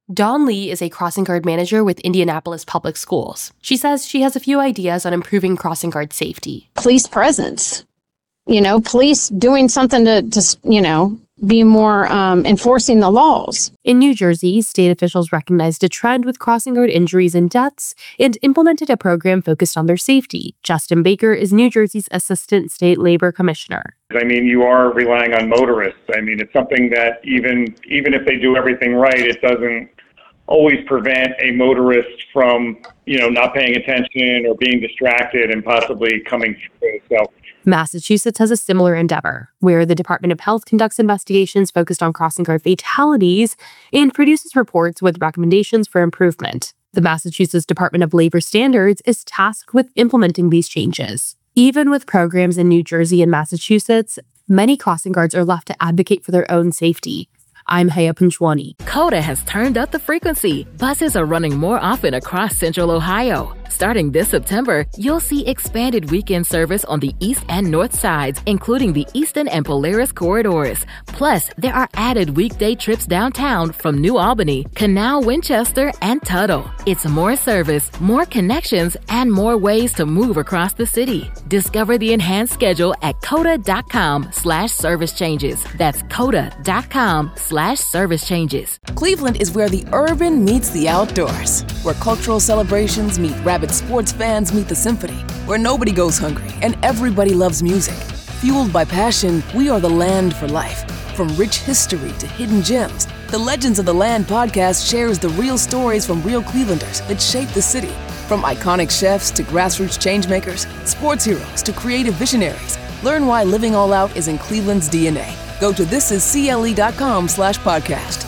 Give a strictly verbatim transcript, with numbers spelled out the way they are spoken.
Dawn Lee is a crossing guard manager with Indianapolis Public Schools. She says she has a few ideas on improving crossing guard safety. Police presence, you know, police doing something to, to you know, be more um, enforcing the laws. In New Jersey, state officials recognized a trend with crossing guard injuries and deaths and implemented a program focused on their safety. Justin Baker is New Jersey's Assistant State Labor Commissioner. I mean, you are relying on motorists. I mean, it's something that even even if they do everything right, it doesn't always prevent a motorist from, you know, not paying attention or being distracted and possibly coming through. So Massachusetts has a similar endeavor, where the Department of Health conducts investigations focused on crossing guard fatalities and produces reports with recommendations for improvement. The Massachusetts Department of Labor Standards is tasked with implementing these changes. Even with programs in New Jersey and Massachusetts, many crossing guards are left to advocate for their own safety. I'm Haya Panchwani. Coda has turned up the frequency. Buses are running more often across Central Ohio. Starting this September, you'll see expanded weekend service on the east and north sides, including the Eastern and Polaris corridors. Plus, there are added weekday trips downtown from New Albany, Canal, Winchester, and Tuttle. It's more service, more connections, and more ways to move across the city. Discover the enhanced schedule at coda.com slash service changes. That's coda.com slash service changes. Cleveland is where the urban meets the outdoors, where cultural celebrations meet rabid sports fans meet the symphony, where nobody goes hungry and everybody loves music. Fueled by passion, we are the land for life. From rich history to hidden gems, the Legends of the Land podcast shares the real stories from real Clevelanders that shape the city. From iconic chefs to grassroots changemakers, sports heroes to creative visionaries, learn why living all out is in Cleveland's D N A. Go to thisiscle.com slash podcast.